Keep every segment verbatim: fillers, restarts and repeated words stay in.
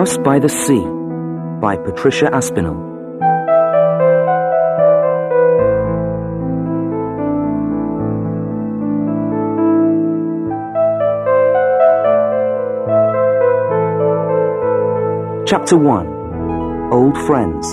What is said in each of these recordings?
House by the Sea by Patricia Aspinall. Chapter one. Old Friends.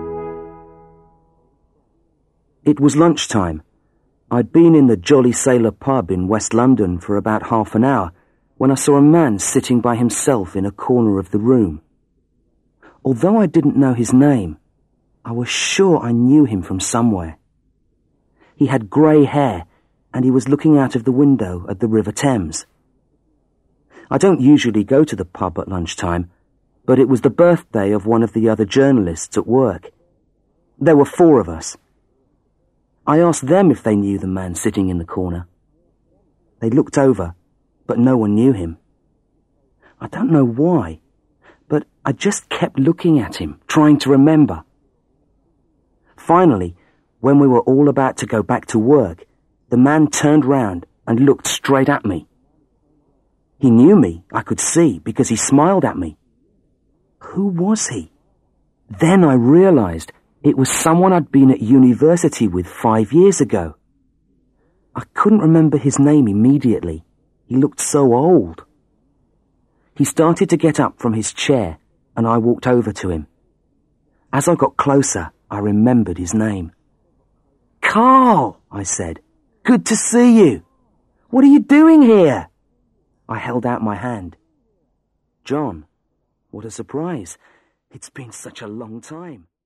It was lunchtime. I'd been in the Jolly Sailor pub in West London for about half an hour when I saw a man sitting by himself in a corner of the room. Although I didn't know his name, I was sure I knew him from somewhere. He had grey hair and he was looking out of the window at the River Thames. I don't usually go to the pub at lunchtime, but it was the birthday of one of the other journalists at work. There were four of us. I asked them if they knew the man sitting in the corner. They looked over, but no one knew him. I don't know why, but I just kept looking at him, trying to remember. Finally, when we were all about to go back to work, the man turned round and looked straight at me. He knew me, I could see, because he smiled at me. Who was he? Then I realized it was someone I'd been at university with five years ago. I couldn't remember his name immediately. He looked so old. He started to get up from his chair, and I walked over to him. As I got closer, I remembered his name. "Carl," I said. "Good to see you. What are you doing here?" I held out my hand. "John, what a surprise. It's been such a long time."